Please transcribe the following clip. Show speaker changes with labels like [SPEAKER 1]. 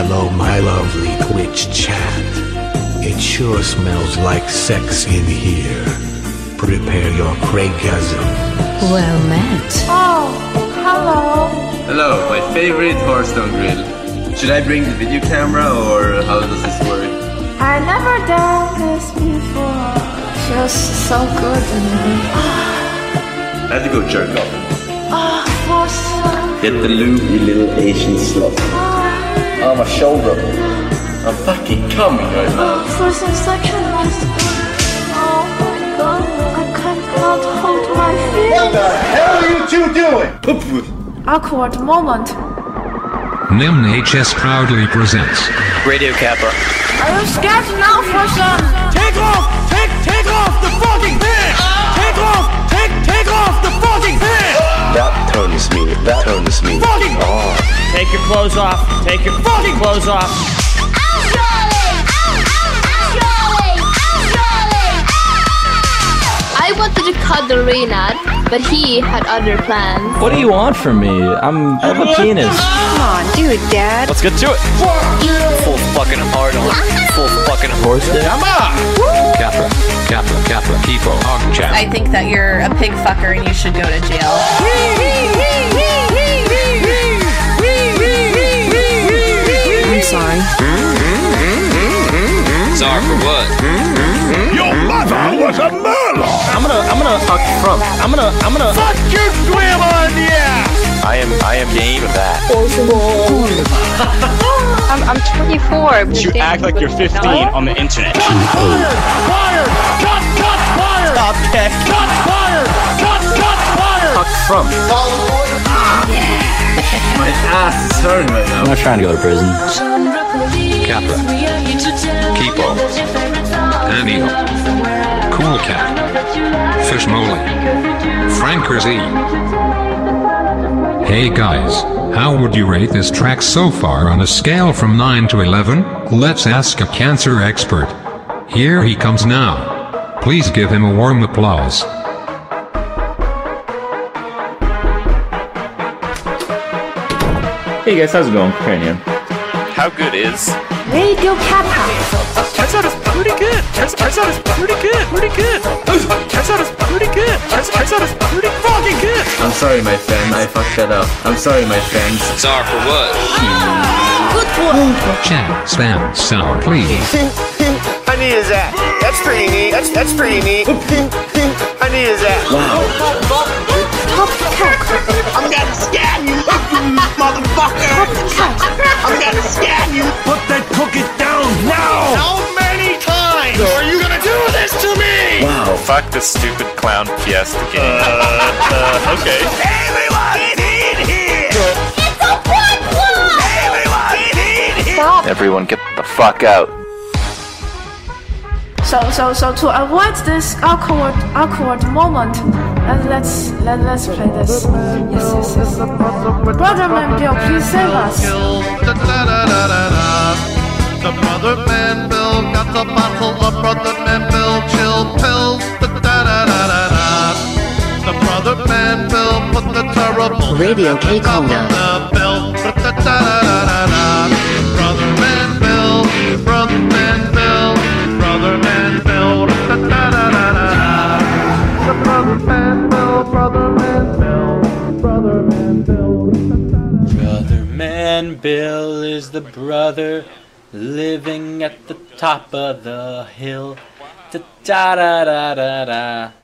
[SPEAKER 1] Hello, my lovely Twitch chat. It sure smells like sex in here. Prepare your craygasm.
[SPEAKER 2] Well met.
[SPEAKER 3] Oh, hello.
[SPEAKER 4] Hello, my favorite Hearthstone grill. Should I bring the video camera or how does this work?
[SPEAKER 3] I never done this before. Feels so good to me.
[SPEAKER 4] I have to go jerk off.
[SPEAKER 3] Awesome.
[SPEAKER 4] Get the loop, you little Asian slut. Oh, my shoulder. I'm fucking coming right now.
[SPEAKER 3] First and second was good. Oh my god, I cannot hold my feet.
[SPEAKER 5] What the hell are you two doing?
[SPEAKER 3] Awkward moment.
[SPEAKER 6] Nim HS proudly presents
[SPEAKER 7] Radio Kappa.
[SPEAKER 3] Are you scared now for some?
[SPEAKER 8] Take off! Take off the fucking pants! Take off! Take off the fucking pants!
[SPEAKER 7] That turns me
[SPEAKER 8] Fucking
[SPEAKER 7] on.
[SPEAKER 8] Take your clothes off. Take your fucking clothes off.
[SPEAKER 9] I wanted to cuddle Reynard, but he had other plans.
[SPEAKER 10] What do you want from me? I have a penis.
[SPEAKER 2] Come on, do it, Dad.
[SPEAKER 7] Let's get to it. Full fucking hard on. Full fucking horse dick.
[SPEAKER 8] Come on!
[SPEAKER 6] Kappa, Kipo, Hogchat.
[SPEAKER 2] I think that you're a pig fucker and you should go to jail. I'm sorry.
[SPEAKER 7] Sorry for what?
[SPEAKER 5] Your mother was a murloc!
[SPEAKER 10] I'm gonna fuck Trump. I'm gonna
[SPEAKER 8] Fuck your grandma in the ass!
[SPEAKER 7] I am game for that.
[SPEAKER 9] I'm 24.
[SPEAKER 7] You act like you're 15 on the internet.
[SPEAKER 8] Fired! Cut! Fired!
[SPEAKER 10] stop kick.
[SPEAKER 8] Cut! Fired! Cut! Fired!
[SPEAKER 10] Fuck Trump.
[SPEAKER 4] My ass is hurting right now.
[SPEAKER 10] I'm not trying to go to prison.
[SPEAKER 6] Kappa, Kipo, Anio, Cool Cat, Fish Moley, Franker Z. Hey guys, how would you rate this track so far on a scale from 9 to 11? Let's ask a cancer expert. Here he comes now. Please give him a warm applause.
[SPEAKER 10] Hey guys, how's it going? Cranium.
[SPEAKER 7] How good is?
[SPEAKER 3] Radio Kappa.
[SPEAKER 8] Turns out it's pretty good. Turns out it's pretty good. Turns out it's pretty good. Turns out it's pretty fucking good.
[SPEAKER 4] I'm sorry, my friends. I fucked that up. I'm sorry, my friends.
[SPEAKER 7] Sorry for what?
[SPEAKER 3] Good one.
[SPEAKER 6] Chat, spam, sound, please.
[SPEAKER 5] How neat is that? That's pretty neat. That's pretty neat. How neat is that?
[SPEAKER 3] Top cat.
[SPEAKER 5] I'm gonna scan you, motherfucker! I'm gonna scan you!
[SPEAKER 8] Put that cookie down now!
[SPEAKER 5] How many times are you gonna do this to me?
[SPEAKER 7] Wow. Fuck this stupid clown fiesta game. Okay.
[SPEAKER 5] Everyone in here!
[SPEAKER 3] It's a problem.
[SPEAKER 5] Everyone in here!
[SPEAKER 3] Stop.
[SPEAKER 7] Everyone get the fuck out.
[SPEAKER 3] So to avoid this awkward moment, let's play this. Yes. Brother Man Bill, please save us.
[SPEAKER 11] The Brother Man Bill got the bottle of Brother Man Bill chill pills. The Brother Man Bill put the terrible
[SPEAKER 2] Radio K-Kona.
[SPEAKER 11] the bill. Brother Man Bill, Brother Man Bill, Brother Man Bill. The Brother Man Bill, Brother Man Bill, Brother Man Bill.
[SPEAKER 10] Brother Man Bill is the brother living at the top of the hill. Da da da da da da.